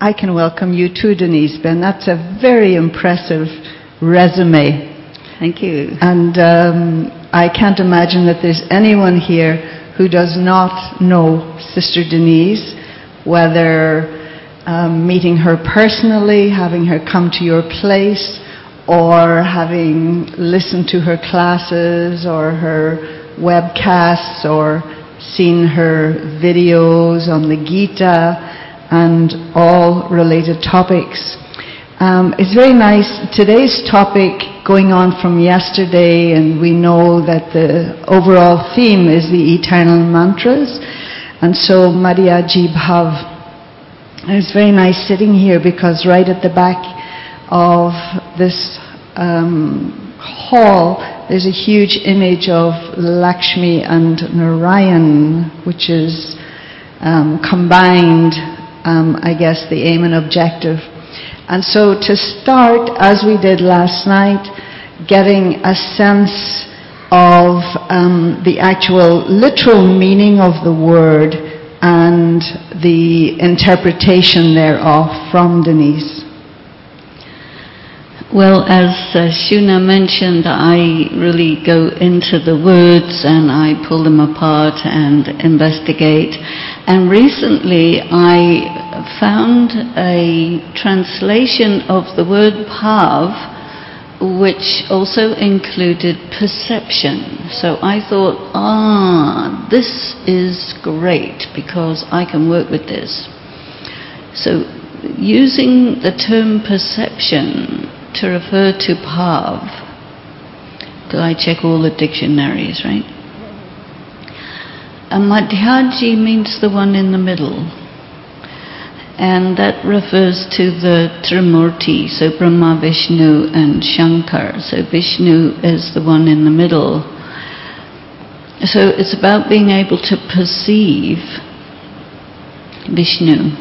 I can welcome you too, Denise Ben. That's a very impressive resume. Thank you. And I can't imagine that there's anyone here who does not know Sister Denise, whether meeting her personally, having her come to your place, or having listened to her classes or her webcasts or seen her videos on the Gita and all related topics. It's very nice. Today's topic going on from yesterday, and we know that the overall theme is the eternal mantras. And so Mariaji Bhav. It's very nice sitting here because right at the back of this hall there's a huge image of Lakshmi and Narayan, which is combined, I guess, the aim and objective. And so to start, as we did last night, getting a sense of the actual literal meaning of the word and the interpretation thereof from Denise. Well, as Shuna mentioned, I really go into the words and I pull them apart and investigate. And recently I found a translation of the word bhav, which also included perception. So I thought, this is great because I can work with this. So using the term perception to refer to bhav, because I check all the dictionaries, right? And Madhyaji means the one in the middle. And that refers to the Trimurti, so Brahma, Vishnu and Shankar. So Vishnu is the one in the middle. So it's about being able to perceive Vishnu.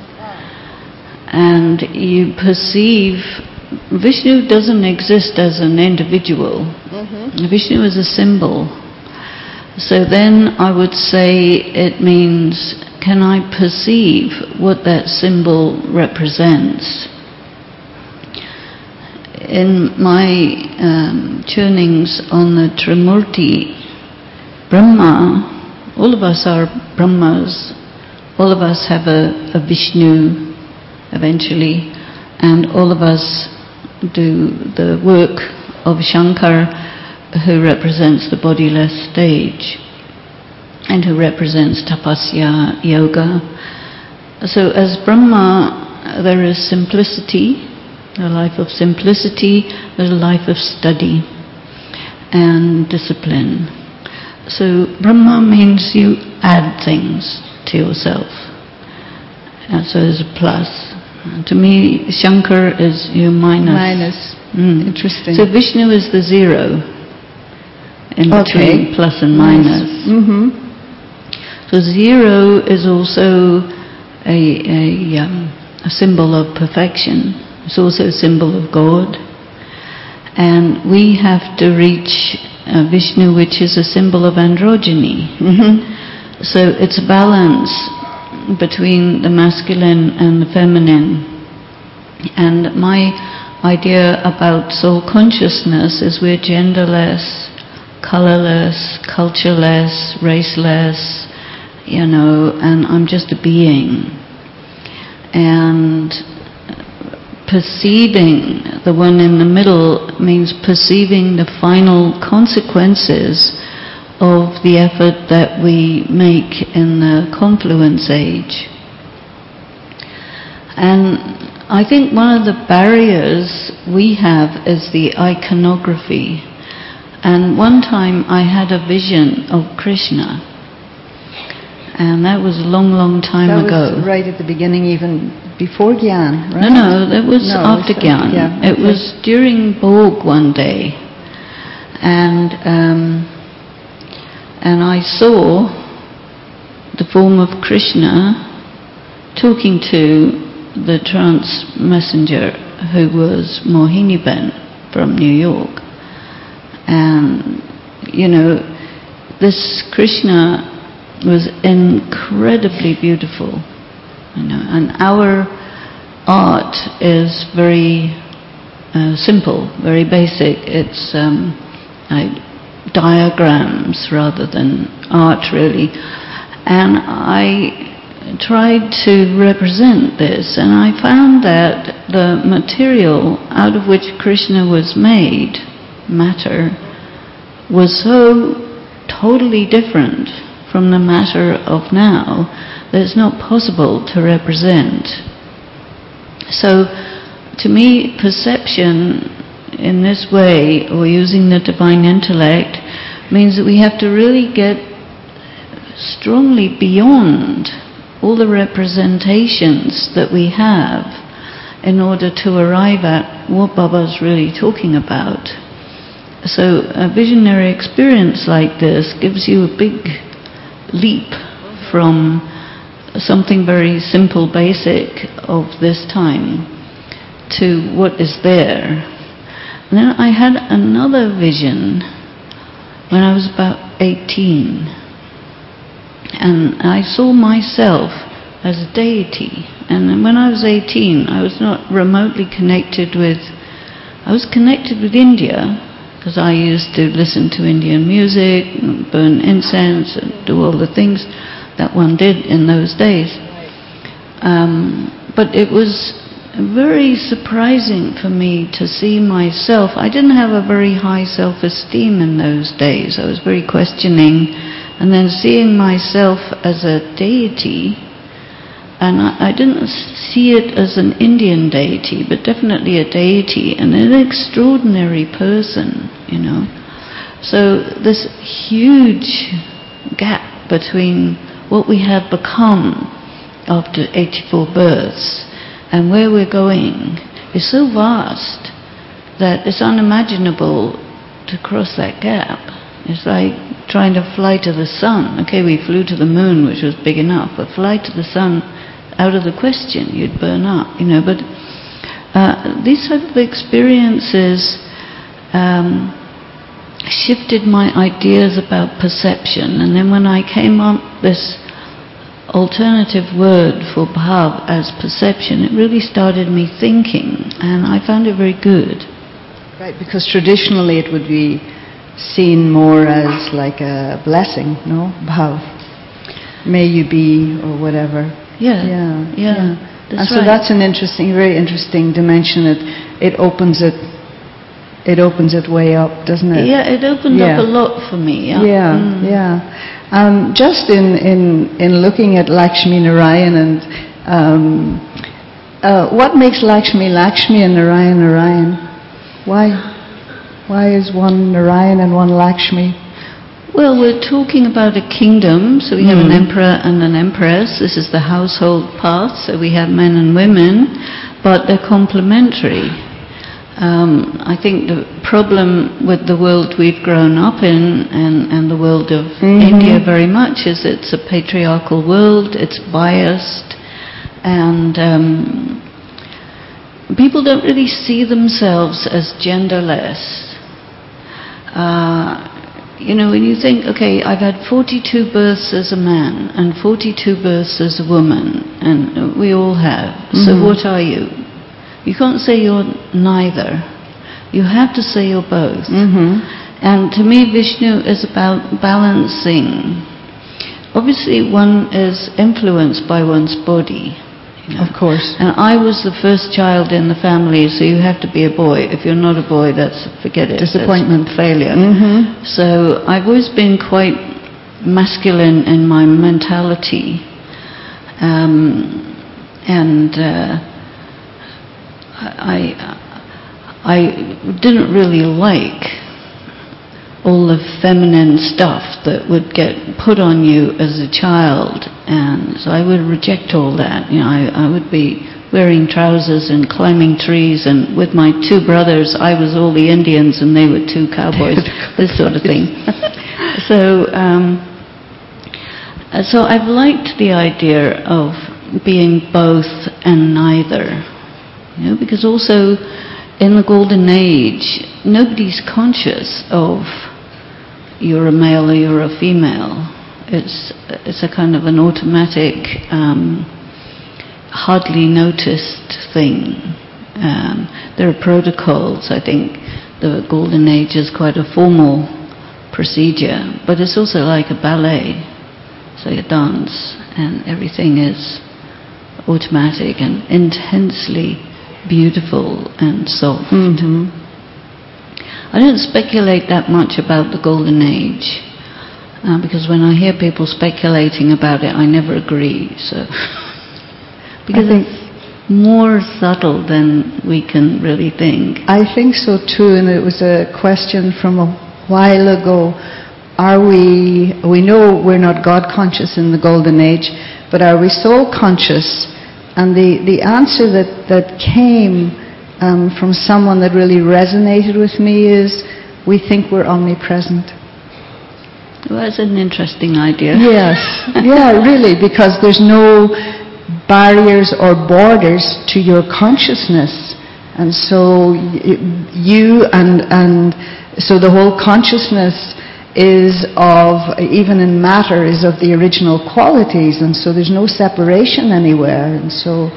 And you perceive, Vishnu doesn't exist as an individual. Vishnu is a symbol. So then I would say it means, can I perceive what that symbol represents? In my churnings on the Trimurti, Brahma, all of us are Brahmas, all of us have a Vishnu eventually, and all of us do the work of Shankar, who represents the bodiless stage and who represents tapasya, yoga. So as Brahma, there is simplicity, a life of simplicity, there's a life of study and discipline. So Brahma means you add things to yourself. And so there's a plus. To me, Shankar is your minus. Minus. Interesting. So Vishnu is the zero in between plus and minus. So zero is also a symbol of perfection. It's also a symbol of God. And we have to reach Vishnu, which is a symbol of androgyny. So it's a balance between the masculine and the feminine. And my idea about soul consciousness is we're genderless, colorless, cultureless, raceless, and I'm just a being. And perceiving the one in the middle means perceiving the final consequences of the effort that we make in the confluence age. And I think one of the barriers we have is the iconography. And one time I had a vision of Krishna. And that was a long, long time ago. That was right at the beginning, even before Gyan, right? No, that was after Gyan. Yeah, it was during Bhog one day. And I saw the form of Krishna talking to the trance messenger who was Mohini-Ben from New York. And, this Krishna was incredibly beautiful. And our art is very simple, very basic. It's diagrams rather than art, really. And I tried to represent this, and I found that the material out of which Krishna was made, matter, was so totally different from the matter of now that it's not possible to represent. So, to me, perception in this way, or using the divine intellect, means that we have to really get strongly beyond all the representations that we have in order to arrive at what Baba's really talking about. So a visionary experience like this gives you a big leap from something very simple, basic of this time to what is there. And then I had another vision when I was about 18. And I saw myself as a deity. And when I was 18, I was not remotely connected with... I was connected with India, because I used to listen to Indian music, and burn incense, and do all the things that one did in those days. But it was very surprising for me to see myself. I didn't have a very high self-esteem in those days. I was very questioning. And then seeing myself as a deity, and I didn't see it as an Indian deity, but definitely a deity, and an extraordinary person, you know. So this huge gap between what we have become after 84 births and where we're going is so vast that it's unimaginable to cross that gap. It's like trying to fly to the sun. Okay, we flew to the moon, which was big enough, but fly to the sun, out of the question, you'd burn up, you know. But these type of experiences shifted my ideas about perception. And then when I came up this alternative word for bhav as perception, it really started me thinking, and I found it very good. Right, because traditionally it would be seen more as like a blessing, no? Bhav. May you be, or whatever. Yeah. And so that's an interesting, very interesting dimension. It opens it way up, doesn't it? Yeah, it opened up a lot for me. Just in looking at Lakshmi Narayan and what makes Lakshmi Lakshmi and Narayan Narayan? Why is one Narayan and one Lakshmi? Well, we're talking about a kingdom, so we have an emperor and an empress. This is the household path, so we have men and women, but they're complementary. I think the problem with the world we've grown up in and the world of India very much is it's a patriarchal world, it's biased, and people don't really see themselves as genderless. You know, when you think, okay, I've had 42 births as a man and 42 births as a woman, and we all have. So what are you? You can't say you're neither. You have to say you're both. And to me, Vishnu is about balancing. Obviously, one is influenced by one's body. You know? Of course. And I was the first child in the family, so you have to be a boy. If you're not a boy, forget it. Disappointment. That's failure. So I've always been quite masculine in my mentality. I didn't really like all the feminine stuff that would get put on you as a child, and so I would reject all that. You know, I would be wearing trousers and climbing trees, and with my two brothers, I was all the Indians and they were two cowboys, this sort of thing. So I've liked the idea of being both and neither, you know, because also in the golden age, nobody's conscious of you're a male or you're a female. It's a kind of an automatic, hardly noticed thing. There are protocols. I think the Golden Age is quite a formal procedure, but it's also like a ballet, it's like a dance, and everything is automatic and intensely beautiful and soft. Mm-hmm. I don't speculate that much about the Golden Age, because when I hear people speculating about it, I never agree. So, because it's more subtle than we can really think. I think so too, and it was a question from a while ago. We know we're not God conscious in the Golden Age, but are we soul conscious? And the answer that came from someone that really resonated with me is, we think we're omnipresent. Well, that's an interesting idea. Yes, yeah, really, because there's no barriers or borders to your consciousness. And so so the whole consciousness is of, even in matter, is of the original qualities, and so there's no separation anywhere, and so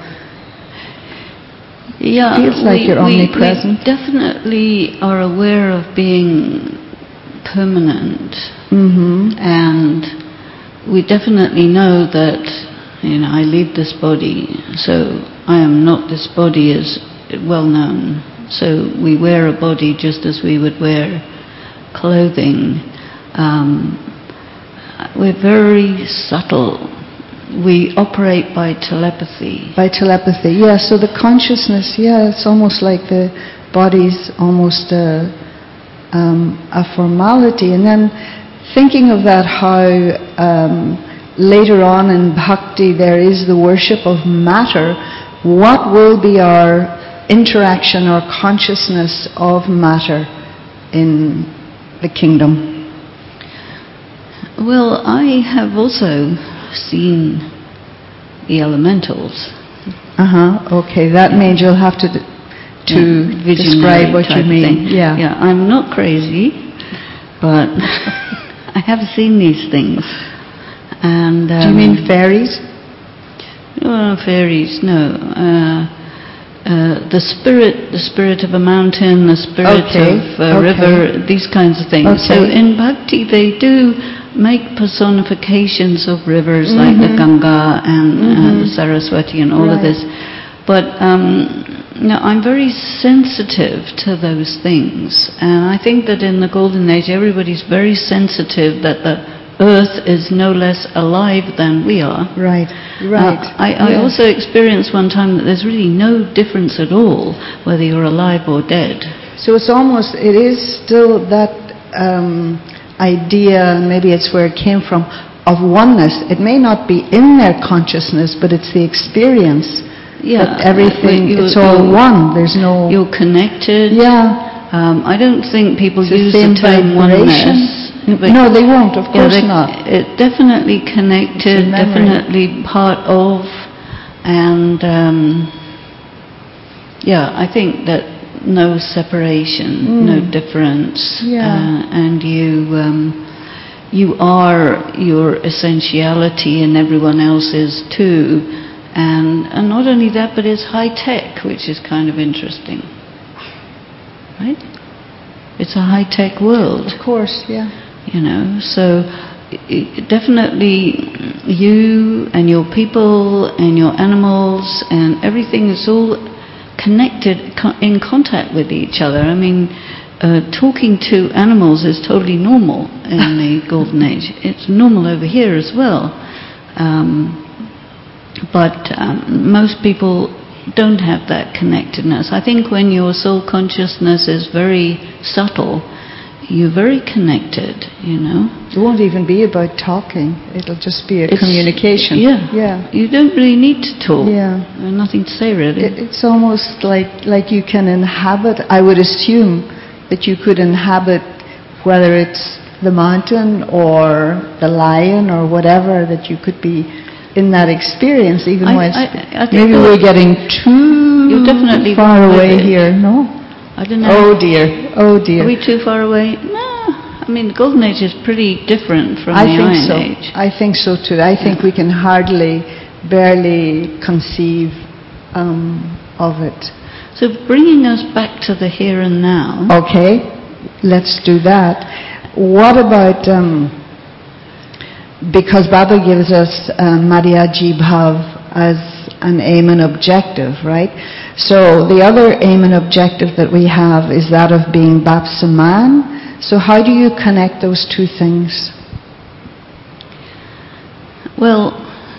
yeah, it feels like you're omnipresent. We definitely are aware of being permanent, mm-hmm. and we definitely know that, I leave this body, so I am not this body, is well known. So we wear a body just as we would wear clothing. We're very subtle. We operate by telepathy. By telepathy, yeah. So the consciousness, yeah, it's almost like the body's almost a formality. And then thinking of that, how later on in bhakti there is the worship of matter. What will be our interaction or consciousness of matter in the kingdom? Well, I have also seen the elementals. Okay, that means you'll have to describe what you mean. Yeah. Yeah, I'm not crazy, but I have seen these things. And do you mean fairies? Fairies, no. The spirit of a mountain, the spirit of a river, these kinds of things. Okay. So in bhakti they do make personifications of rivers, mm-hmm. like the Ganga and the Saraswati and all of this. But I'm very sensitive to those things. And I think that in the Golden Age everybody's very sensitive that the Earth is no less alive than we are. Right. I also experienced one time that there's really no difference at all whether you're alive or dead. So it is still that idea, and maybe it's where it came from, of oneness. It may not be in their consciousness, but it's the experience. Yeah. That everything, it's all one. There's no... You're connected. Yeah. I don't think people use the term oneness. No, they won't, of course not. It definitely connected, definitely part of, and I think that no separation, no difference, and you are your essentiality, and everyone else is too, and not only that, but it's high tech, which is kind of interesting, right? It's a high tech world. Of course, yeah. So definitely you and your people and your animals and everything is all connected, in contact with each other. I mean, talking to animals is totally normal in the Golden Age. It's normal over here as well. But most people don't have that connectedness. I think when your soul consciousness is very subtle, you're very connected, It won't even be about talking. It'll just be a communication. Yeah. You don't really need to talk. Yeah. There's nothing to say, really. It's almost like you can inhabit. I would assume that you could inhabit, whether it's the mountain or the lion or whatever, that you could be in that experience, even when maybe we're getting too definitely far away here. No? I don't know. Oh dear. Are we too far away? No. I mean, the Golden Age is pretty different from the Iron Age. I think so too. I think we can barely conceive of it. So bringing us back to the here and now. Okay, let's do that. What about, because Baba gives us Madhyaji Bhav as an aim and objective, right? So the other aim and objective that we have is that of being Bap Saman. So how do you connect those two things? Well,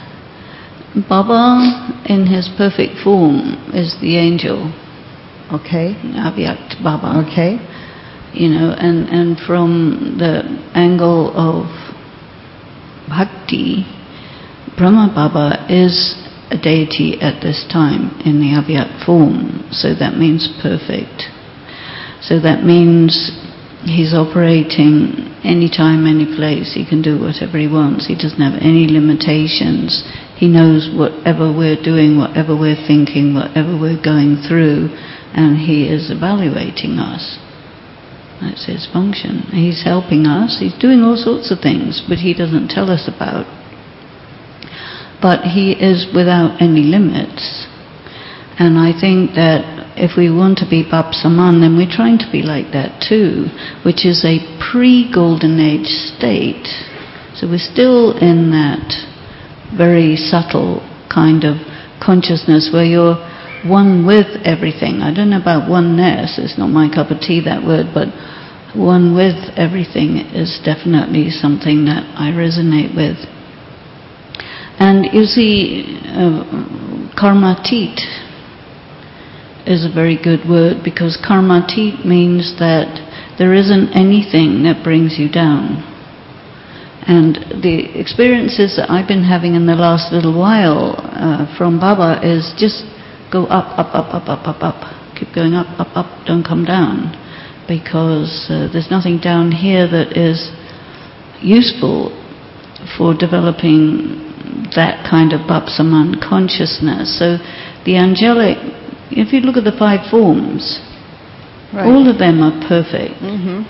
Baba in his perfect form is the angel. Okay. Avyakt Baba. Okay. You know, and from the angle of bhakti, Brahma Baba is a deity at this time in the Avyakt form. So that means perfect. So that means he's operating anytime, any place. He can do whatever he wants. He doesn't have any limitations. He knows whatever we're doing, whatever we're thinking, whatever we're going through, and he is evaluating us. That's his function. He's helping us. He's doing all sorts of things, but he doesn't tell us about. But he is without any limits. And I think that if we want to be Bap Saman, then we're trying to be like that too, which is a pre-Golden Age state. So we're still in that very subtle kind of consciousness where you're one with everything. I don't know about oneness, it's not my cup of tea, that word, but one with everything is definitely something that I resonate with. And you see, karmatit is a very good word, because karmatit means that there isn't anything that brings you down. And the experiences that I've been having in the last little while from Baba is just go up, up, up, up, up, up, up. Keep going up, up, up, don't come down. Because there's nothing down here that is useful for developing that kind of Bap Saman consciousness. So the angelic, if you look at the 5 forms, right, all of them are perfect. Mm-hmm.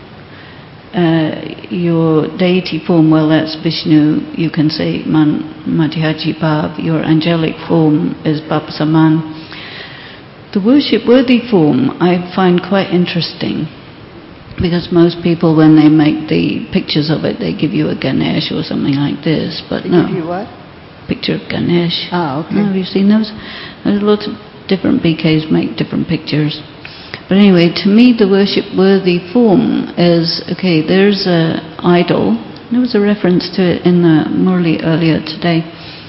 Your deity form, well, that's Vishnu. You can say Madhyaji Bhav. Your angelic form is Bap Saman. The worship-worthy form I find quite interesting, because most people, when they make the pictures of it, they give you a Ganesh or something like this. But no. Give you what? Picture of Ganesh. Ah, okay. No, have you seen those? There's lots of different BKs make different pictures. But anyway, to me, the worship-worthy form is, okay, there's an idol. There was a reference to it in the Murli earlier today.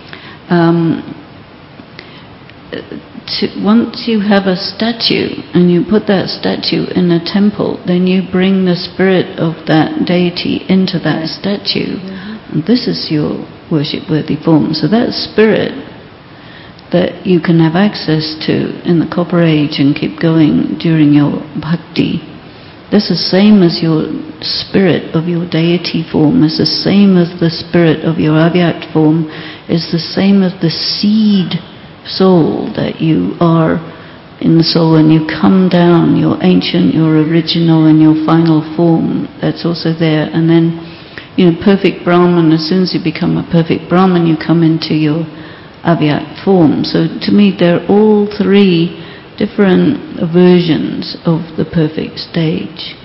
Once you have a statue and you put that statue in a temple, then you bring the spirit of that deity into that statue. Mm-hmm. And this is your worship-worthy form. So that spirit that you can have access to in the Copper Age and keep going during your bhakti, this is the same as your spirit of your deity form, is the same as the spirit of your Avyakt form, is the same as the seed soul that you are in the soul when you come down, your ancient, your original, and your final form. That's also there. And then, perfect Brahman, as soon as you become a perfect Brahman, you come into your Avyakt form. So to me, they're all 3 different versions of the perfect stage.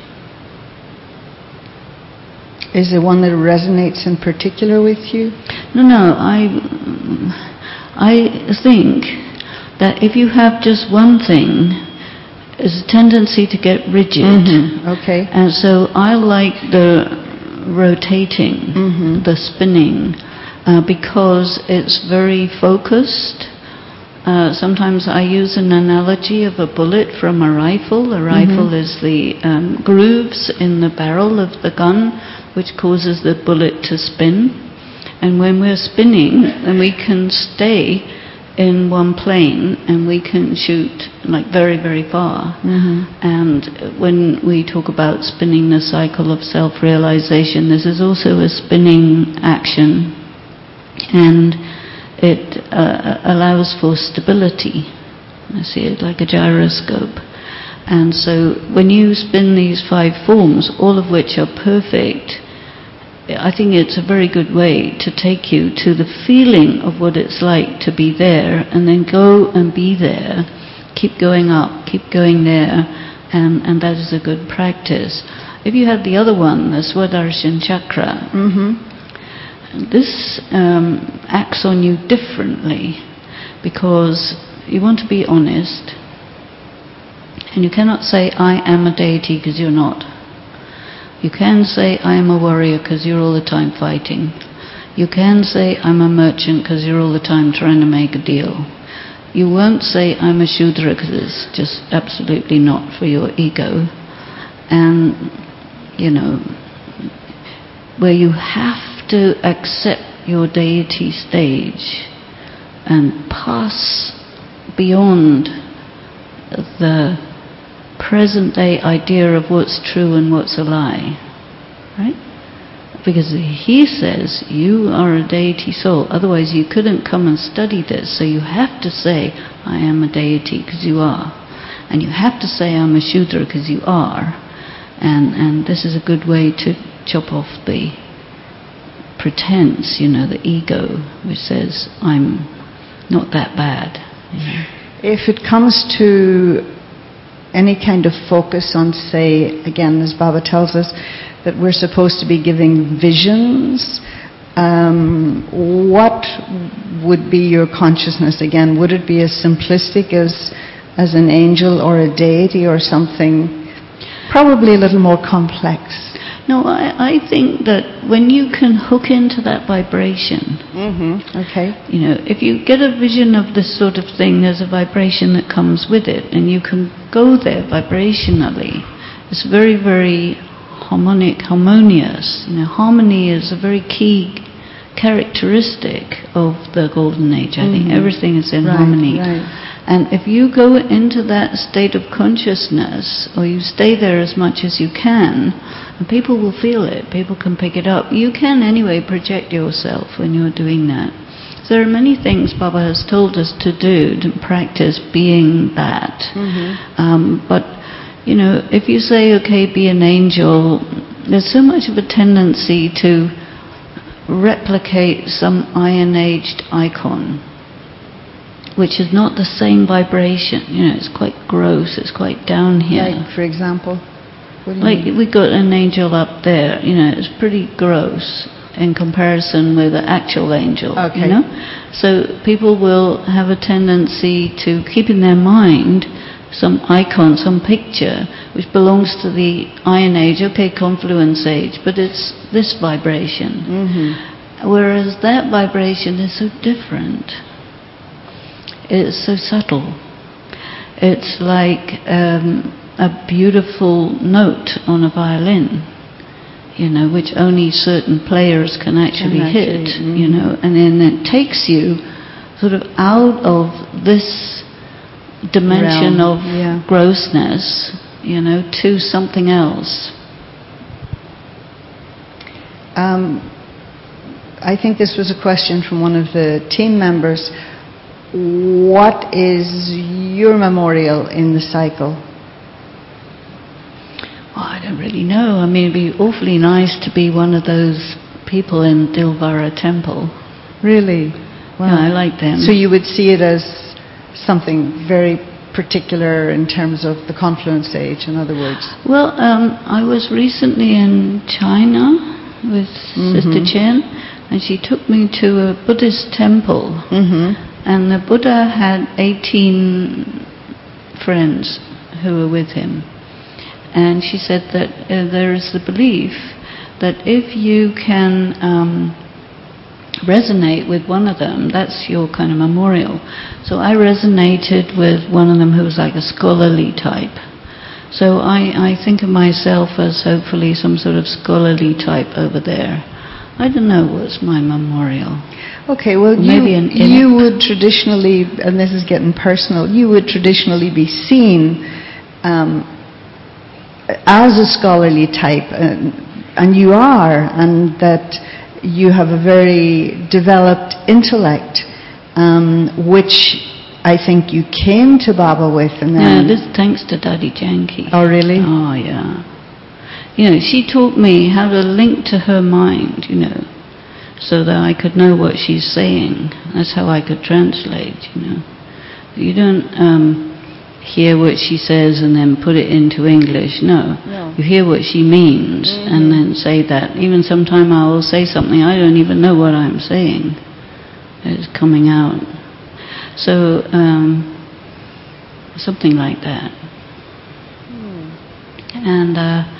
Is there one that resonates in particular with you? No. I think that if you have just one thing, there's a tendency to get rigid. Mm-hmm. Okay. And so I like the rotating, the spinning, because it's very focused. Sometimes I use an analogy of a bullet from a rifle. A rifle is the grooves in the barrel of the gun, which causes the bullet to spin. And when we're spinning, then we can stay in one plane and we can shoot like very, very far. Mm-hmm. And when we talk about spinning the cycle of self-realization, this is also a spinning action. And it allows for stability. I see it like a gyroscope. And so when you spin these 5 forms, all of which are perfect, I think it's a very good way to take you to the feeling of what it's like to be there, and then go and be there. Keep going up, keep going there, and that is a good practice. If you had the other one, the Swadarshana Chakra, this acts on you differently, because you want to be honest, and you cannot say, I am a deity, because you're not. You can say, I am a warrior, because you're all the time fighting. You can say, I'm a merchant, because you're all the time trying to make a deal. You won't say, I'm a Shudra, because it's just absolutely not for your ego. And, you know, where you have to accept your deity stage and pass beyond the present day idea of what's true and what's a lie, right? Because he says you are a deity soul, otherwise you couldn't come and study this. So you have to say, I am a deity, because you are. And you have to say, I'm a Shudra, because you are. And this is a good way to chop off the pretense, you know, the ego, which says, I'm not that bad. You know? If it comes to any kind of focus on, say, again, as Baba tells us, that we're supposed to be giving visions, what would be your consciousness? Again, would it be as simplistic as an angel or a deity, or something probably a little more complex? No, I think that when you can hook into that vibration, okay, you know, if you get a vision of this sort of thing, there's a vibration that comes with it, and you can go there vibrationally. It's very, very harmonious. You know, harmony is a very key characteristic of the Golden Age. I think everything is in harmony. Right. And if you go into that state of consciousness, or you stay there as much as you can, and people will feel it, people can pick it up. You can anyway project yourself when you're doing that. So there are many things Baba has told us to do, to practice being that. But, you know, if you say, okay, be an angel, there's so much of a tendency to replicate some iron-aged icon, which is not the same vibration. You know, it's quite gross, it's quite down here. Like, for example? What do you like mean? we got an angel up there, you know, it's pretty gross in comparison with the actual angel, okay. You know? So people will have a tendency to keep in their mind some icon, some picture, which belongs to the Iron Age, okay, Confluence Age, but it's this vibration. Whereas that vibration is so different. It's so subtle. It's like a beautiful note on a violin, you know, which only certain players can actually hit, you know, and then it takes you sort of out of this dimension of grossness, you know, to something else. I think this was a question from one of the team members. What is your memorial in the cycle? Oh, I don't really know. I mean, it'd be awfully nice to be one of those people in Dilvara Temple. Really? Wow. Yeah, I like them. So you would see it as something very particular in terms of the Confluence Age, in other words? Well, I was recently in China with Sister Chen, and she took me to a Buddhist temple. And the Buddha had 18 friends who were with him. And she said that there is the belief that if you can resonate with one of them, that's your kind of memorial. So I resonated with one of them who was like a scholarly type. So I think of myself as hopefully some sort of scholarly type over there. I don't know what's my memorial. Okay, well, you would traditionally, and this is getting personal, you would traditionally be seen as a scholarly type, and you are, and that you have a very developed intellect, which I think you came to Baba with. And then this thanks to Daddy Janki. Oh, really? Oh, yeah. she taught me how to link to her mind, so that I could know what she's saying. That's how I could translate, You don't hear what she says and then put it into English. No. You hear what she means and then say that. Even sometime I will say something, I don't even know what I'm saying. It's coming out. So, something like that. And,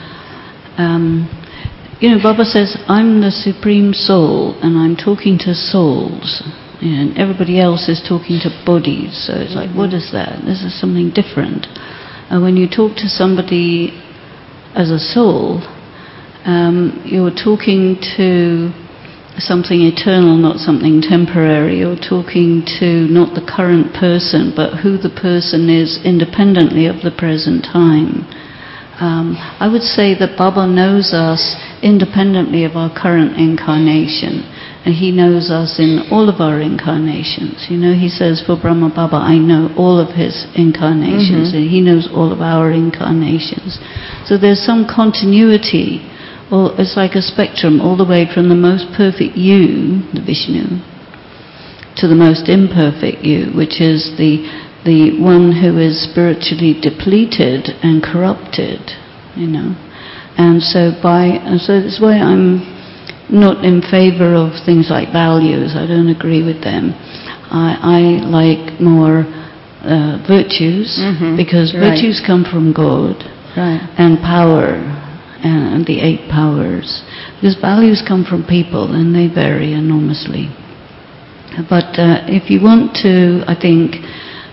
Baba says, I'm the Supreme Soul and I'm talking to souls. And everybody else is talking to bodies. So it's like, what is that? This is something different. And when you talk to somebody as a soul, you're talking to something eternal, not something temporary. You're talking to not the current person, but who the person is independently of the present time. I would say that Baba knows us independently of our current incarnation, and he knows us in all of our incarnations. He says, for Brahma Baba, I know all of his incarnations, and he knows all of our incarnations. So there's some continuity, or it's like a spectrum, all the way from the most perfect you, the Vishnu, to the most imperfect you, which is the one who is spiritually depleted and corrupted, And so that's why I'm not in favor of things like values. I don't agree with them. I like more virtues, because virtues come from God, and power, and the 8 powers. Because values come from people, and they vary enormously. But if you want to, I think,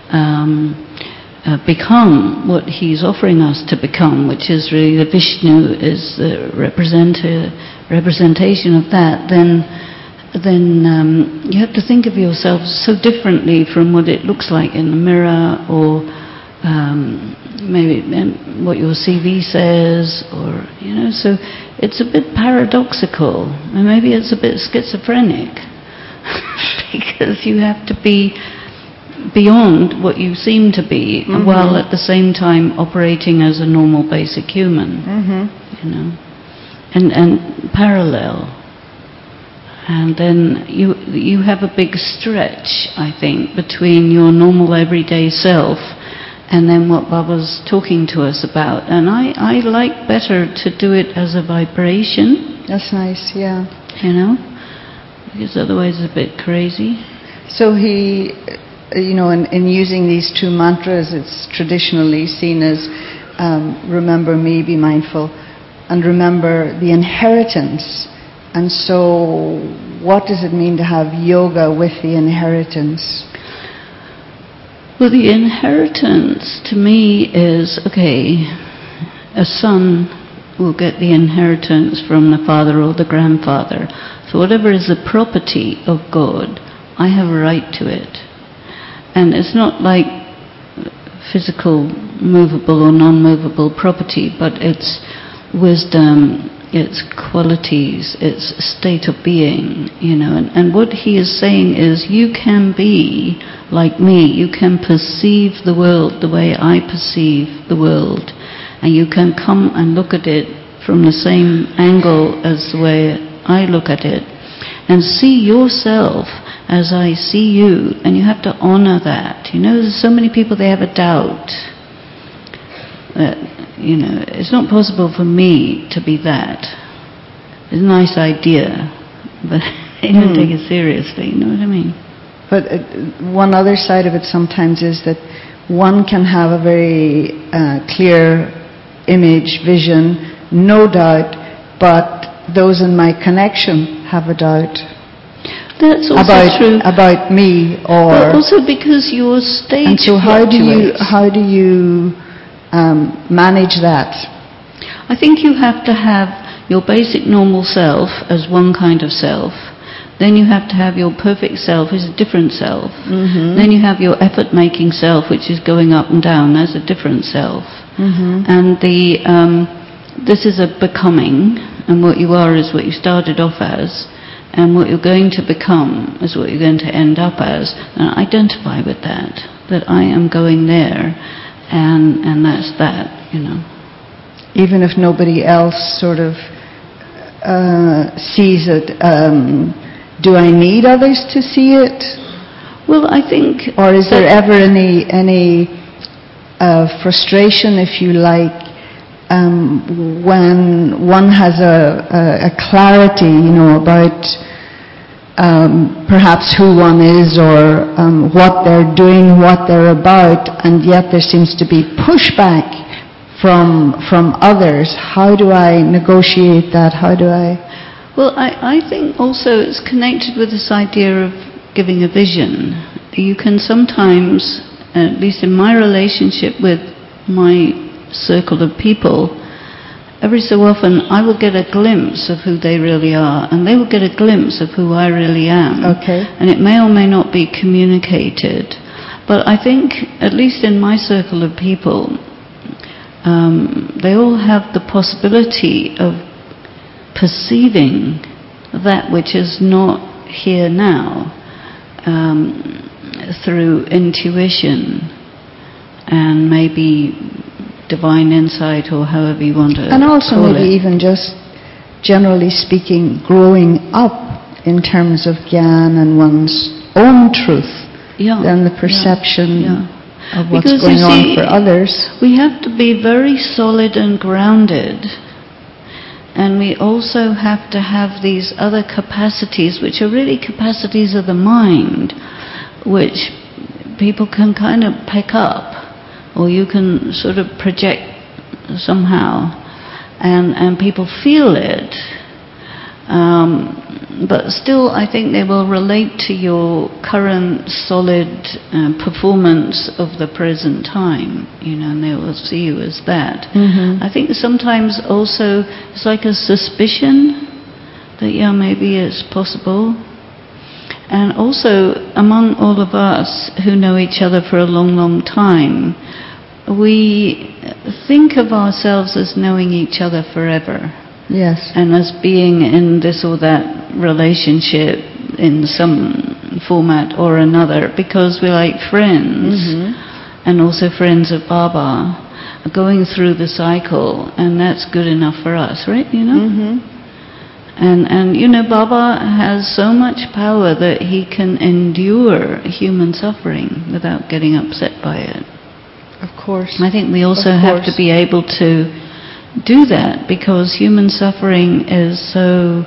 become what he's offering us to become, which is really the Vishnu is the representation of that, then you have to think of yourself so differently from what it looks like in the mirror, or maybe what your CV says, or so it's a bit paradoxical, and maybe it's a bit schizophrenic because you have to be beyond what you seem to be, while at the same time operating as a normal basic human, and parallel. And then you have a big stretch, I think, between your normal everyday self and then what Baba's talking to us about. And I like better to do it as a vibration. That's nice, yeah. Because otherwise it's a bit crazy. So he, in using these 2 mantras, it's traditionally seen as remember me, be mindful, and remember the inheritance. And so what does it mean to have yoga with the inheritance? Well, the inheritance to me is, a son will get the inheritance from the father or the grandfather. So whatever is the property of God, I have a right to it. And it's not like physical, movable or non-movable property, but it's wisdom, its qualities, its state of being, And what he is saying is, you can be like me. You can perceive the world the way I perceive the world. And you can come and look at it from the same angle as the way I look at it. And see yourself as I see you. And you have to honor that. There's so many people, they have a doubt that, it's not possible for me to be that. It's a nice idea, but they don't take it seriously, you know what I mean? But one other side of it sometimes is that one can have a very clear image, vision, no doubt, but those in my connection have a doubt. That's also true about me, or but also because your stage. And so how do you manage that? I think you have to have your basic normal self as one kind of self. Then you have to have your perfect self as a different self. Then you have your effort-making self, which is going up and down. That's a different self. And this is a becoming, and what you are is what you started off as, and what you're going to become is what you're going to end up as. And identify with that I am going there, and that's that, even if nobody else sort of sees it. Do I need others to see it? Well, I think... Or is there ever any frustration, if you like, when one has a clarity, about perhaps who one is or what they're doing, what they're about, and yet there seems to be pushback from others? How do I negotiate that? How do I... Well, I think also it's connected with this idea of giving a vision. You can sometimes, at least in my relationship with my circle of people, every so often I will get a glimpse of who they really are, and they will get a glimpse of who I really am. Okay. And it may or may not be communicated. But I think, at least in my circle of people, they all have the possibility of perceiving that which is not here now through intuition and maybe divine insight, or however you want to call it. And also maybe even just generally speaking, growing up in terms of Gyan and one's own truth, than the perception of what's going on for others. We have to be very solid and grounded, and we also have to have these other capacities, which are really capacities of the mind, which people can kind of pick up, or you can sort of project somehow, and people feel it. But still, I think they will relate to your current solid performance of the present time, and they will see you as that. Mm-hmm. I think sometimes also it's like a suspicion that, maybe it's possible. And also, among all of us who know each other for a long, long time, we think of ourselves as knowing each other forever. Yes. And as being in this or that relationship in some format or another, because we're like friends, and also friends of Baba, going through the cycle, and that's good enough for us, right? And Baba has so much power that he can endure human suffering without getting upset by it. Of course. I think we also have to be able to do that, because human suffering is so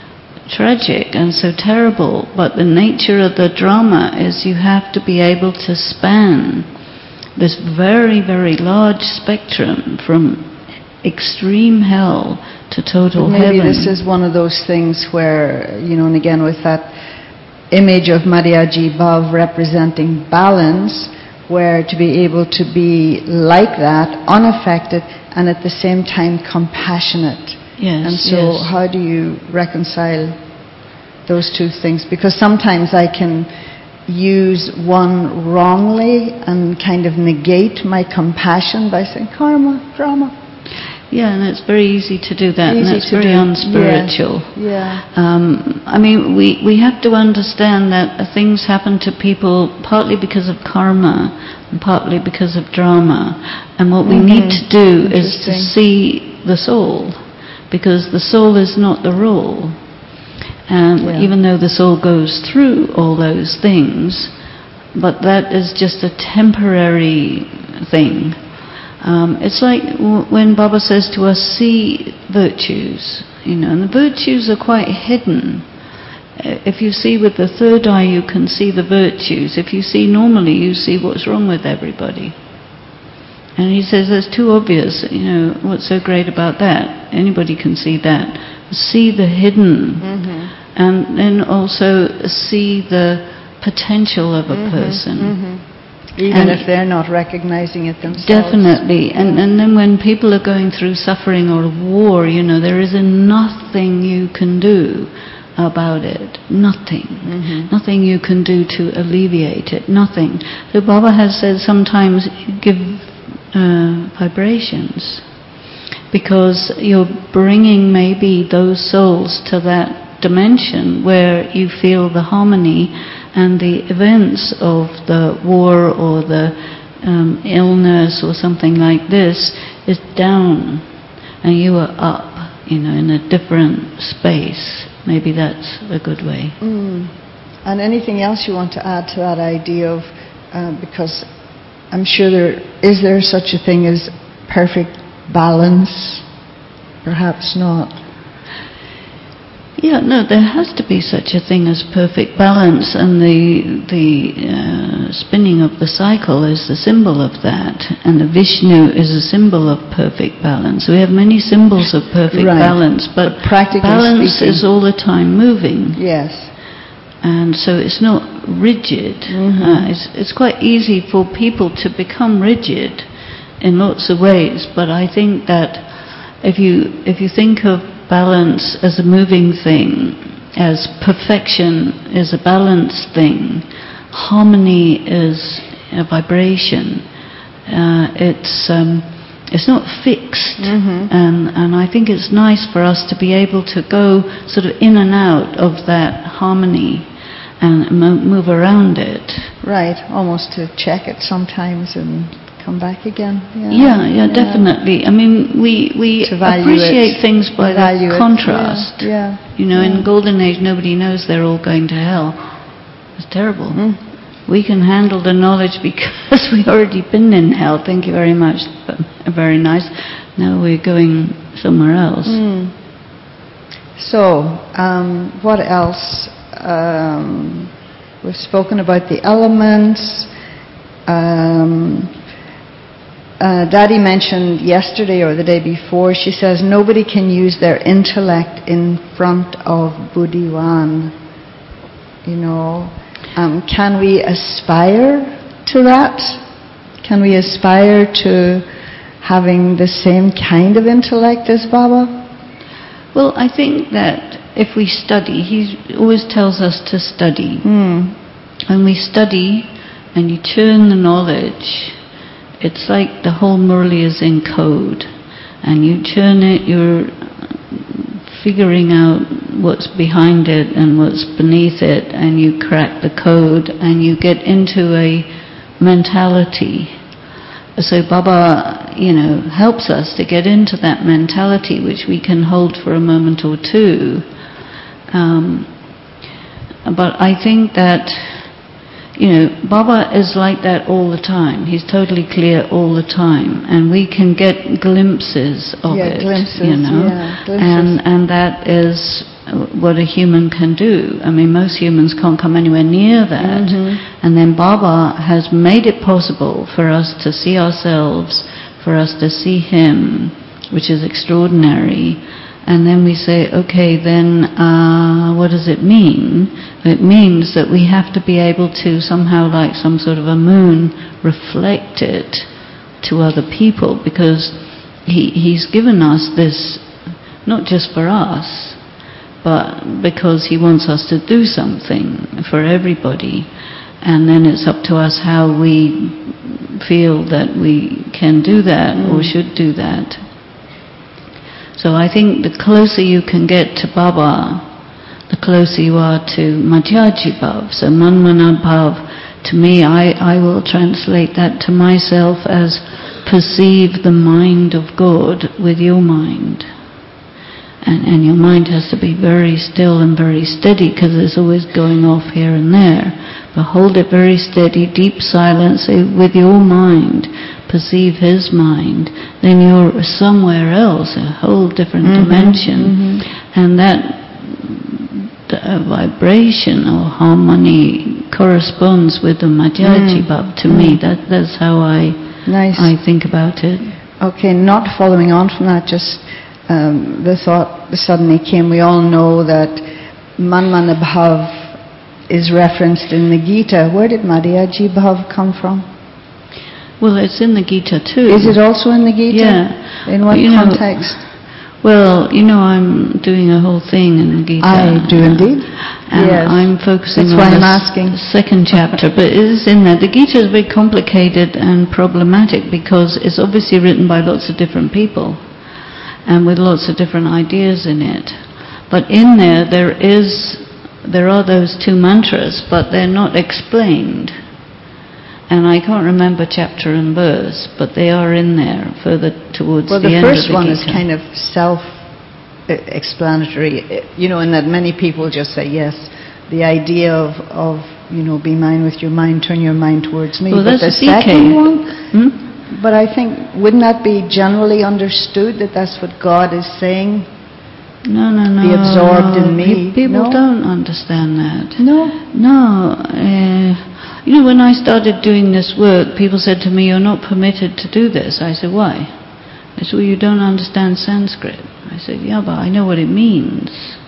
tragic and so terrible, but the nature of the drama is you have to be able to span this very, very large spectrum from extreme hell to total maybe heaven. This is one of those things where, and again with that image of Mariaji Bhav representing balance, where to be able to be like that, unaffected, and at the same time compassionate. Yes. And so how do you reconcile those two things? Because sometimes I can use one wrongly and kind of negate my compassion by saying karma, drama. Yeah, and it's very easy to do that, and that's very unspiritual. Yeah. I mean, we have to understand that things happen to people partly because of karma and partly because of drama. And what we need to do is to see the soul, because the soul is not the rule. And even though the soul goes through all those things, but that is just a temporary thing. It's like when Baba says to us, see virtues, and the virtues are quite hidden. If you see with the third eye, you can see the virtues. If you see normally, you see what's wrong with everybody. And he says that's too obvious, what's so great about that? Anybody can see that. See the hidden, and then also see the potential of a person. Even if they're not recognizing it themselves. Definitely. And then when people are going through suffering or war, there is nothing you can do about it. Nothing. Nothing you can do to alleviate it. Nothing. So Baba has said sometimes give vibrations, because you're bringing maybe those souls to that dimension where you feel the harmony, and the events of the war or the illness or something like this is down. and you are up, in a different space. Maybe that's a good way. And anything else you want to add to that idea of, because I'm sure is there such a thing as perfect balance? Perhaps not. Yeah, no, there has to be such a thing as perfect balance, and the spinning of the cycle is the symbol of that, and the Vishnu is a symbol of perfect balance. We have many symbols of perfect balance, but practically balance speaking, is all the time moving. Yes. And so it's not rigid. It's quite easy for people to become rigid in lots of ways, but I think that if you think of balance as a moving thing, as perfection is a balanced thing, harmony is a vibration. It's not fixed, and I think it's nice for us to be able to go sort of in and out of that harmony and move around it. Right, almost to check it sometimes and come back again. Yeah, definitely. I mean, we appreciate things by the contrast. Yeah. In Golden Age, nobody knows they're all going to hell. It's terrible. We can handle the knowledge because we've already been in hell. Thank you very much. Very nice. Now we're going somewhere else. So, what else? We've spoken about the elements. Daddy mentioned yesterday or the day before, she says nobody can use their intellect in front of Buddhiwan. Can we aspire to that? Can we aspire to having the same kind of intellect as Baba? Well, I think that if we study, he always tells us to study. When we study and you churn the knowledge, it's like the whole Murli is in code, and you churn it, you're figuring out what's behind it and what's beneath it, and you crack the code and you get into a mentality. So Baba, helps us to get into that mentality, which we can hold for a moment or two. But I think that Baba is like that all the time. He's totally clear all the time, and we can get glimpses of it. Glimpses. And that is what a human can do. I mean, most humans can't come anywhere near that. And then Baba has made it possible for us to see ourselves, for us to see him, which is extraordinary. And then we say, okay, then what does it mean? It means that we have to be able to somehow, like some sort of a moon, reflect it to other people, because he's given us this not just for us, but because he wants us to do something for everybody. And then it's up to us how we feel that we can do that or should do that. So I think the closer you can get to Baba, the closer you are to Madhyaji Bhav. So Manmana Bhav, to me, I will translate that to myself as perceive the mind of God with your mind. And your mind has to be very still and very steady, because it's always going off here and there. But hold it very steady, deep silence, with your mind. Perceive his mind. Then you're somewhere else, a whole different dimension. And that vibration or harmony corresponds with the Madhyaji Bhav to me. That's how I think about it. Okay, not following on from that, just the thought suddenly came, we all know that Manmana Bhav is referenced in the Gita. Where did Madhyaji Bhav come from? Well, it's in the Gita too. Is it also in the Gita? Yeah. In what context? Well, I'm doing a whole thing in the Gita. I do indeed. And I'm focusing on the second chapter, but it is in there. The Gita is very complicated and problematic because it's obviously written by lots of different people and with lots of different ideas in it. But in there are those two mantras, but they're not explained. And I can't remember chapter and verse, but they are in there further towards the end of the Gita. Well, the first one is kind of self-explanatory, in that many people just say, yes, the idea of be mine with your mind, turn your mind towards me. Well, but that's the second one, but I think, wouldn't that be generally understood that that's what God is saying? No. Be absorbed in me. People don't understand that. No. When I started doing this work, people said to me, "You're not permitted to do this." I said, "Why?" They said, "Well, you don't understand Sanskrit." I said, "Yeah, but I know what it means."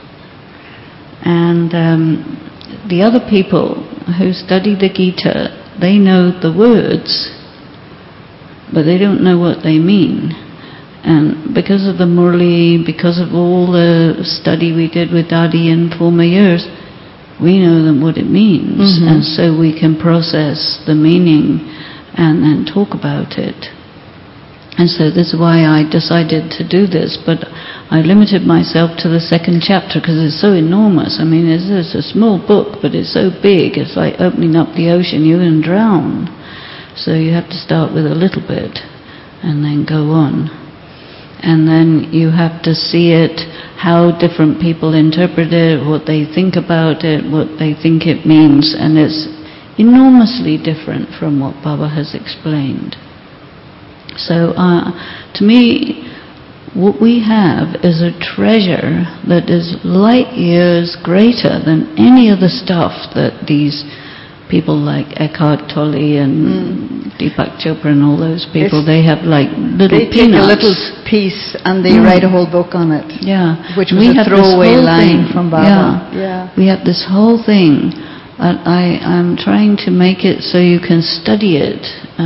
And the other people who study the Gita, they know the words, but they don't know what they mean. And because of the Murli, because of all the study we did with Dadi in former years, we know them what it means. And so we can process the meaning and then talk about it. And so this is why I decided to do this. But I limited myself to the second chapter because it's so enormous. I mean, it's a small book, but it's so big. It's like opening up the ocean. You're going to drown. So you have to start with a little bit and then go on. And then you have to see it, how different people interpret it, what they think about it, what they think it means. And it's enormously different from what Baba has explained. So to me, what we have is a treasure that is light years greater than any of the stuff that these people like Eckhart Tolle and Deepak Chopra and all those people, they have like little peanuts. They take a little piece and they write a whole book on it. Yeah. Which was a throwaway line from Baba. Yeah. We have this whole thing. I'm trying to make it so you can study it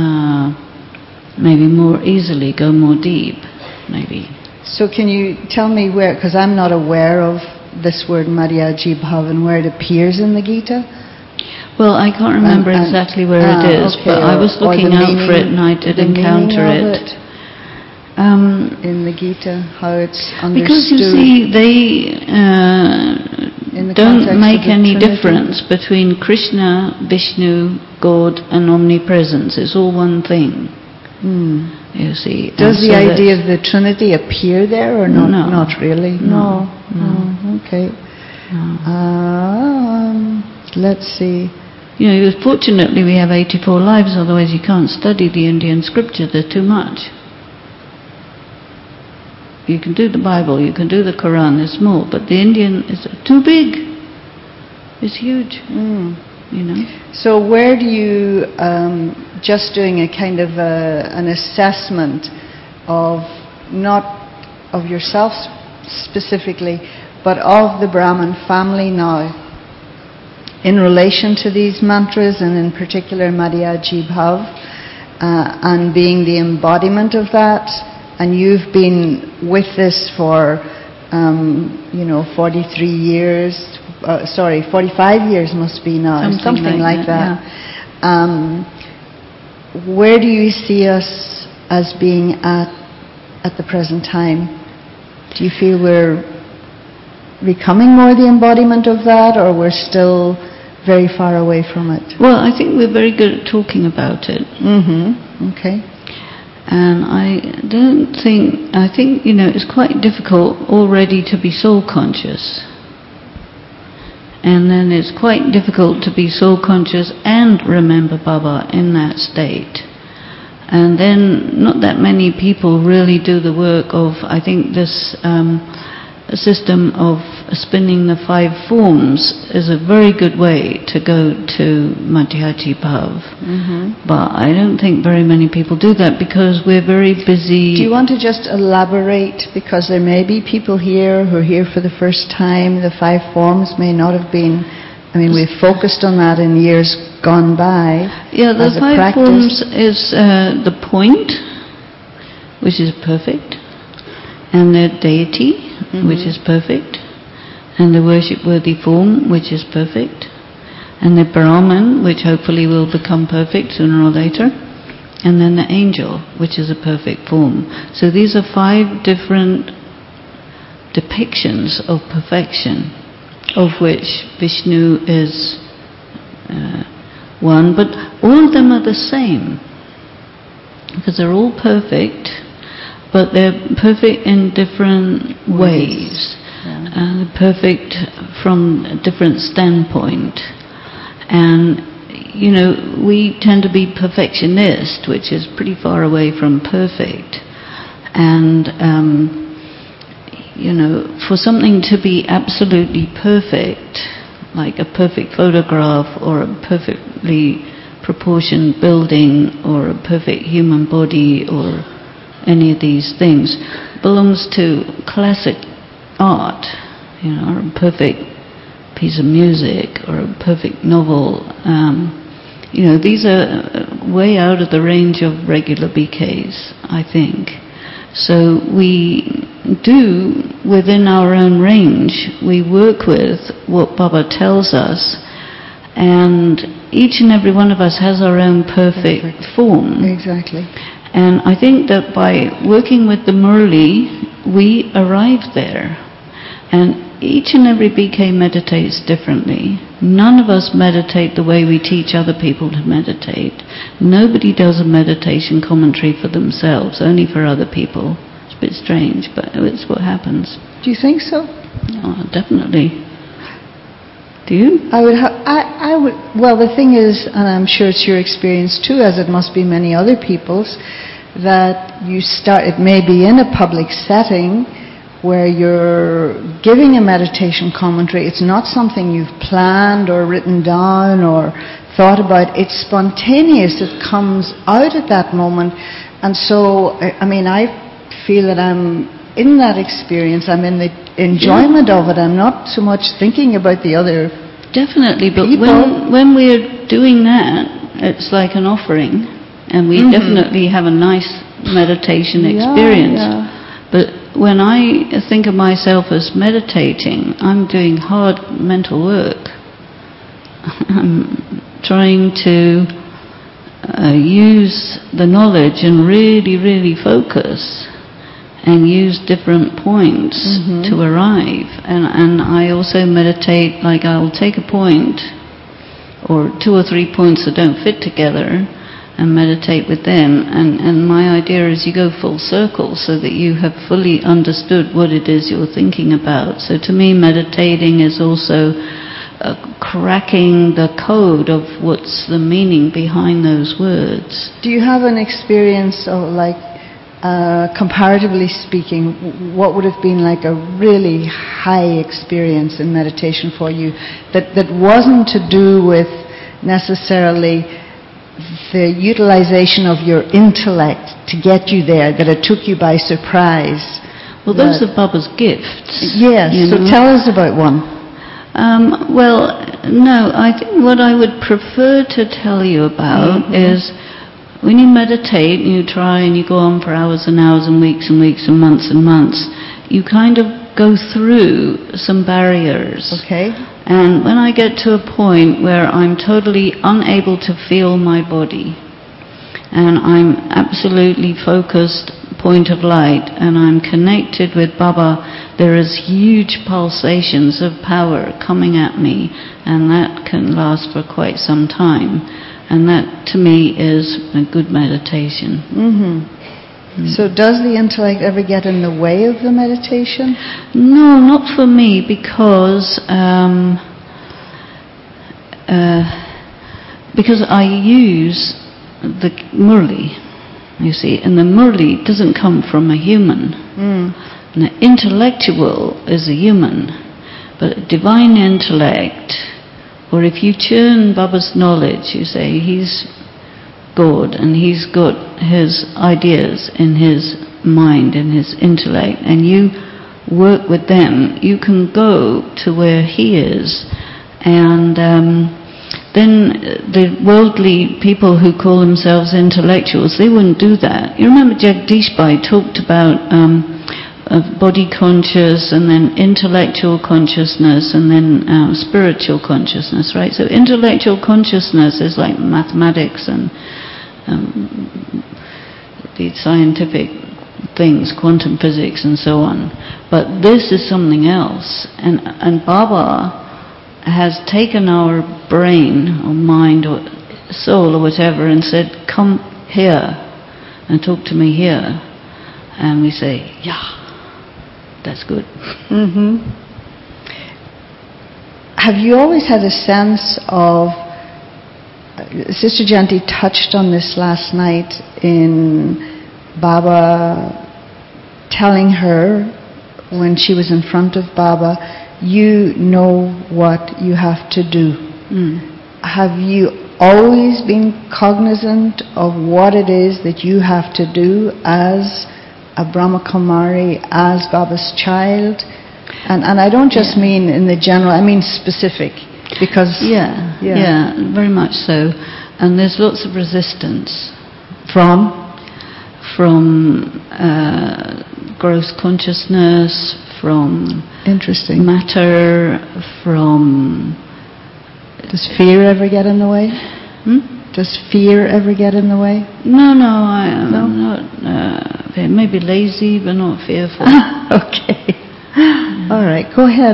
maybe more easily, go more deep, maybe. So can you tell me where, because I'm not aware of this word Madhyaji Bhav and where it appears in the Gita? Well, I can't remember exactly where it is, okay, but I was looking out for it and I did encounter it. In the Gita, how it's understood. Because you see, they don't make any difference between Krishna, Vishnu, God and omnipresence. It's all one thing. You see. Does the idea of the Trinity appear there or not? No. Not really? No. Okay. No. Let's see. Fortunately we have 84 lives, otherwise you can't study the Indian scripture, they're too much. You can do the Bible, you can do the Quran, they're small, but the Indian is too big. It's huge. So where do you, just doing a kind of an assessment of, not of yourself specifically, but of the Brahmin family now, in relation to these mantras and in particular Madhyaji Bhav, and being the embodiment of that, and you've been with this for 43 years, 45 years must be now, something like that. Yeah. Where do you see us as being at the present time? Do you feel we're becoming more the embodiment of that, or we're still very far away from it? Well, I think we're very good at talking about it. Okay. And I think it's quite difficult already to be soul conscious. And then it's quite difficult to be soul conscious and remember Baba in that state. And then not that many people really do the work of, I think this system of spinning the 5 forms is a very good way to go to Madhyaji Bhav. But I don't think very many people do that because we're very busy. Do you want to just elaborate, because there may be people here who are here for the first time, the 5 forms may not have been, we've focused on that in years gone by. Yeah, the 5 forms is the point, which is perfect, and the deity, which is perfect, and the worship-worthy form, which is perfect, and the Brahman, which hopefully will become perfect sooner or later, and then the angel, which is a perfect form. So these are 5 different depictions of perfection, of which Vishnu is one, but all of them are the same. Because they're all perfect, but they're perfect in different ways. Yeah. Perfect from a different standpoint. And, you know, we tend to be perfectionist, which is pretty far away from perfect. And, you know, for something to be absolutely perfect, like a perfect photograph or a perfectly proportioned building or a perfect human body or any of these things, belongs to classic art, you know, or a perfect piece of music or a perfect novel. You know, these are way out of the range of regular BKs, I think. So we do, within our own range, we work with what Baba tells us, and each and every one of us has our own perfect form. Exactly. And I think that by working with the Murli, we arrive there. And each and every BK meditates differently. None of us meditate the way we teach other people to meditate. Nobody does a meditation commentary for themselves, only for other people. It's a bit strange, but it's what happens. Do you think so? Oh, definitely. Do you? I would. Well, the thing is, and I'm sure it's your experience too, as it must be many other people's, that you start. It may be in a public setting where you're giving a meditation commentary. It's not something you've planned or written down or thought about. It's spontaneous. It comes out at that moment, and so I mean, I feel that I'm in that experience. I'm in the enjoyment of it. I'm not so much thinking about the other definitely, but people. when we're doing that, it's like an offering, and we definitely have a nice meditation experience. Yeah. But when I think of myself as meditating, I'm doing hard mental work. I'm trying to use the knowledge and really, really focus and use different points to arrive. And I also meditate, like I'll take a point or 2 or 3 points that don't fit together and meditate with them. And my idea is you go full circle so that you have fully understood what it is you're thinking about. So to me, meditating is also cracking the code of what's the meaning behind those words. Do you have an experience of, like, comparatively speaking, what would have been like a really high experience in meditation for you that wasn't to do with necessarily the utilization of your intellect to get you there, that it took you by surprise? Well, those are Baba's gifts. Yes, so tell us about one. Well, no, I think what I would prefer to tell you about is when you meditate and you try and you go on for hours and hours and weeks and months and months, you kind of go through some barriers. Okay. And when I get to a point where I'm totally unable to feel my body and I'm absolutely focused point of light and I'm connected with Baba, there is huge pulsations of power coming at me, and that can last for quite some time. And that, to me, is a good meditation. So does the intellect ever get in the way of the meditation? No, not for me, because I use the Murli, you see, and the Murli doesn't come from a human. And the intellectual is a human, but divine intellect, or if you churn Baba's knowledge, you say he's God and he's got his ideas in his mind and his intellect, and you work with them, you can go to where he is. And then the worldly people who call themselves intellectuals, they wouldn't do that. You remember Jagdish Bhai talked about body conscious and then intellectual consciousness and then spiritual consciousness, right? So intellectual consciousness is like mathematics and the scientific things, quantum physics and so on. But this is something else. And Baba has taken our brain or mind, or soul or whatever and said, come here and talk to me here. And we say, yeah, that's good. Mm-hmm. Have you always had a sense of, Sister Janti touched on this last night in Baba telling her when she was in front of Baba, you know what you have to do. Have you always been cognizant of what it is that you have to do as a Brahma Kumari, as Baba's child? And I don't just mean in the general, I mean specific, because... Yeah, very much so. And there's lots of resistance. From gross consciousness, from interesting matter, from... Does fear ever get in the way? Does fear ever get in the way? No, I'm not. Maybe lazy, but not fearful. Okay. All right, go ahead.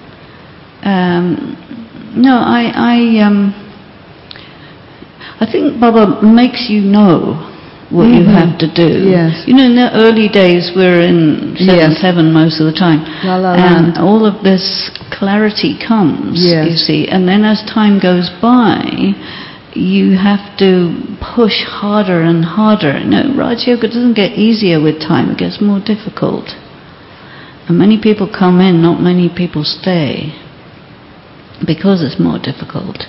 No, I think Baba makes you know what you have to do. Yes. You know, in the early days, we're in seventh heaven most of the time. La la and land. all of this clarity comes, you see. And then as time goes by, you have to push harder and harder. No, Raj Yoga doesn't get easier with time, it gets more difficult. And many people come in, not many people stay, because it's more difficult.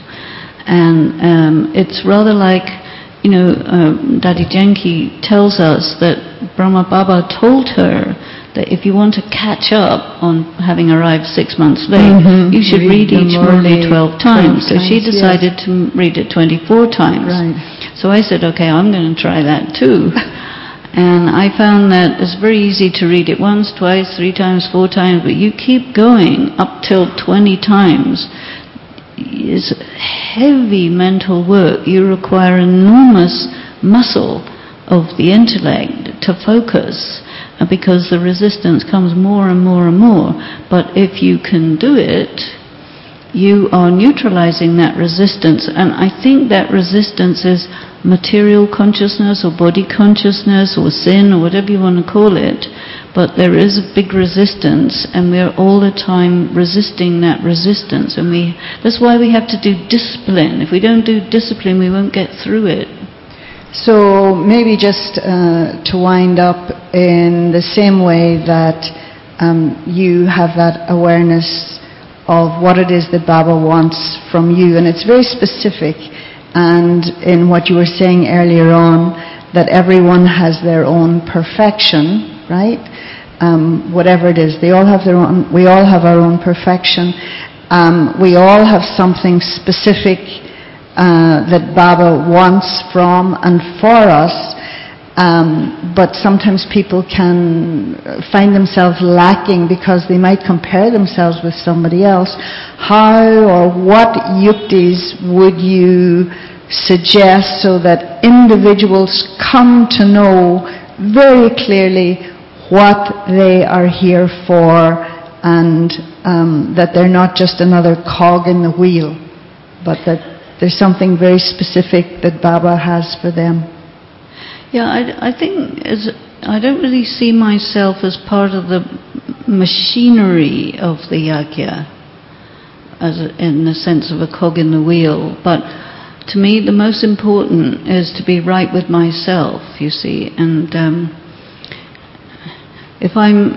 And it's rather like, you know, Dadi Janki tells us that Brahma Baba told her that if you want to catch up on having arrived 6 months late, you should read each Murli 12 times. So she decided to read it 24 times. Right. So I said, okay, I'm going to try that too. And I found that it's very easy to read it once, twice, 3 times, 4 times, but you keep going up till 20 times. It's heavy mental work. You require enormous muscle of the intellect to focus, because the resistance comes more and more and more. But if you can do it, you are neutralizing that resistance. And I think that resistance is material consciousness or body consciousness or sin or whatever you want to call it. But there is a big resistance, and we're all the time resisting that resistance. And that's why we have to do discipline. If we don't do discipline, we won't get through it. So maybe just to wind up, in the same way that you have that awareness of what it is that Baba wants from you, and it's very specific, and in what you were saying earlier on, that everyone has their own perfection, right? Whatever it is, they all have their own. We all have our own perfection. We all have something specific that Baba wants from and for us. But sometimes people can find themselves lacking because they might compare themselves with somebody else. How or what yuktis would you suggest so that individuals come to know very clearly what they are here for, and that they're not just another cog in the wheel, but that there's something very specific that Baba has for them? Yeah, I think I don't really see myself as part of the machinery of the yagya, in the sense of a cog in the wheel. But to me, the most important is to be right with myself, you see. And if I'm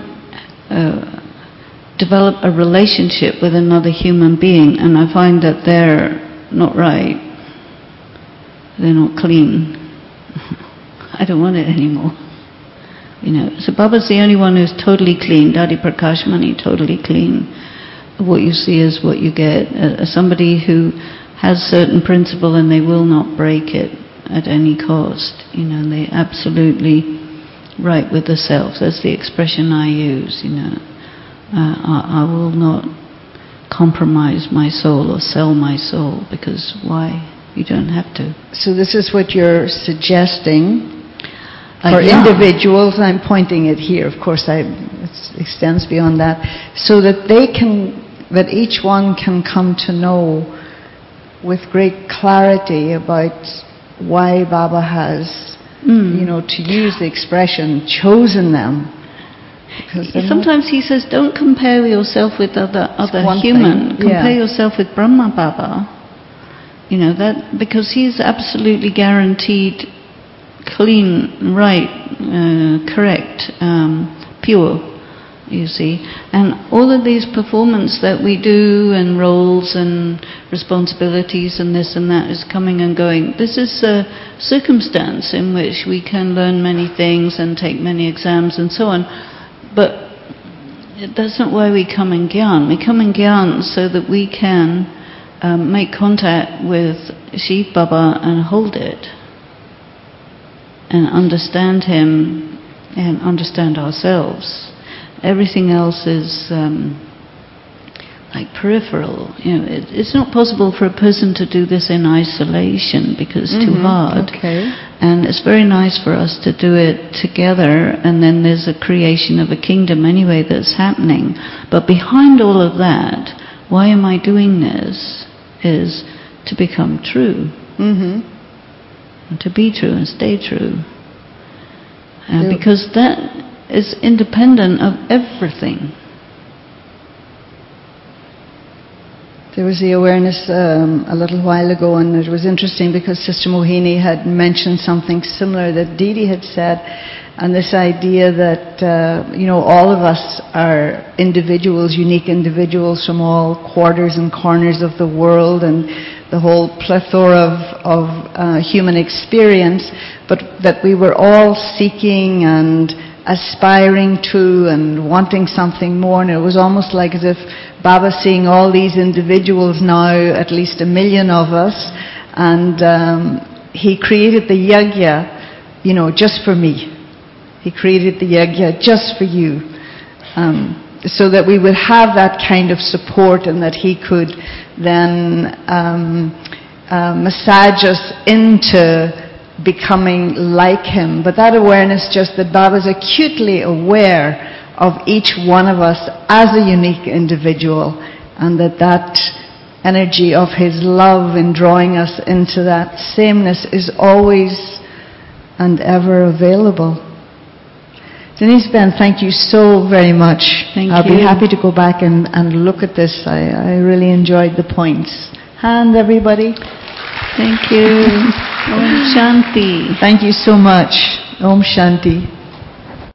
develop a relationship with another human being and I find that they're not right, they're not clean, I don't want it anymore. You know, so Baba's the only one who's totally clean. Dadi Prakash Mani, totally clean. What you see is what you get. Somebody who has certain principle and they will not break it at any cost. You know, and they absolutely right with the self. That's the expression I use. You know, I will not compromise my soul or sell my soul, because why? You don't have to. So this is what you're suggesting. For individuals, I'm pointing it here, of course it extends beyond that, so that they can, that each one can come to know with great clarity about why Baba has, to use the expression, chosen them. Sometimes he says, don't compare yourself with other human. Compare yourself with Brahma Baba. That because he's absolutely guaranteed clean, right, correct, pure, you see. And all of these performance that we do and roles and responsibilities and this and that is coming and going. This is a circumstance in which we can learn many things and take many exams and so on. But that's not why we come in Gyan. We come in Gyan so that we can make contact with Shiv Baba and hold it and understand him and understand ourselves. Everything else is like peripheral. It's not possible for a person to do this in isolation because it's too hard. Okay. And it's very nice for us to do it together, and then there's a creation of a kingdom anyway that's happening. But behind all of that, why am I doing this? Is to become true. And to be true and stay true. Because that is independent of everything. There was the awareness a little while ago, and it was interesting because Sister Mohini had mentioned something similar that Didi had said, and this idea that all of us are individuals, unique individuals from all quarters and corners of the world and the whole plethora of human experience, but that we were all seeking and aspiring to and wanting something more. And it was almost like as if Baba seeing all these individuals now, at least 1 million of us, and he created the yajna, just for me. He created the yajna just for you, so that we would have that kind of support, and that he could then massage us into becoming like him. But that awareness, just that Baba's acutely aware of each one of us as a unique individual, and that energy of his love in drawing us into that sameness is always and ever available. Denise Ben, thank you so very much. I'll be happy to go back and look at this. I really enjoyed the points. Hand, everybody. Thank you. Om Shanti. Thank you so much. Om Shanti.